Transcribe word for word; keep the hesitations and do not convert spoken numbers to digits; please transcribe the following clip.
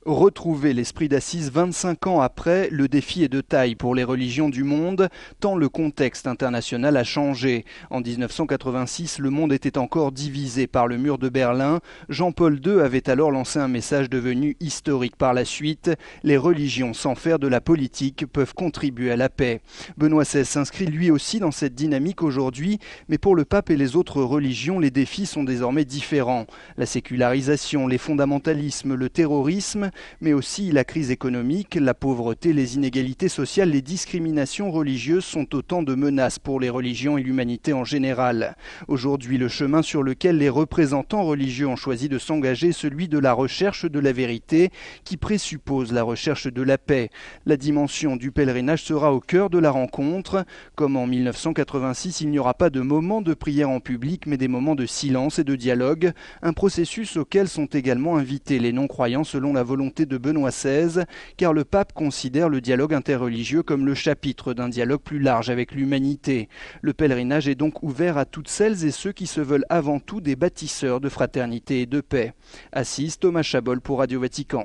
Retrouver l'esprit d'Assise vingt-cinq ans après, le défi est de taille pour les religions du monde, tant le contexte international a changé. En mille neuf cent quatre-vingt-six, le monde était encore divisé par le mur de Berlin. Jean-Paul deux avait alors lancé un message devenu historique par la suite. Les religions, sans faire de la politique, peuvent contribuer à la paix. Benoît seize s'inscrit lui aussi dans cette dynamique aujourd'hui, mais pour le pape et les autres religions, les défis sont désormais différents. La sécularisation, les fondamentalismes, le terrorisme, mais aussi la crise économique, la pauvreté, les inégalités sociales, les discriminations religieuses sont autant de menaces pour les religions et l'humanité en général. Aujourd'hui, le chemin sur lequel les représentants religieux ont choisi de s'engager est celui de la recherche de la vérité, qui présuppose la recherche de la paix. La dimension du pèlerinage sera au cœur de la rencontre. Comme en mille neuf cent quatre-vingt-six, il n'y aura pas de moments de prière en public, mais des moments de silence et de dialogue, un processus auquel sont également invités les non-croyants selon la volonté de Benoît seize, car le pape considère le dialogue interreligieux comme le chapitre d'un dialogue plus large avec l'humanité. Le pèlerinage est donc ouvert à toutes celles et ceux qui se veulent avant tout des bâtisseurs de fraternité et de paix. Assise, Thomas Chabol pour Radio Vatican.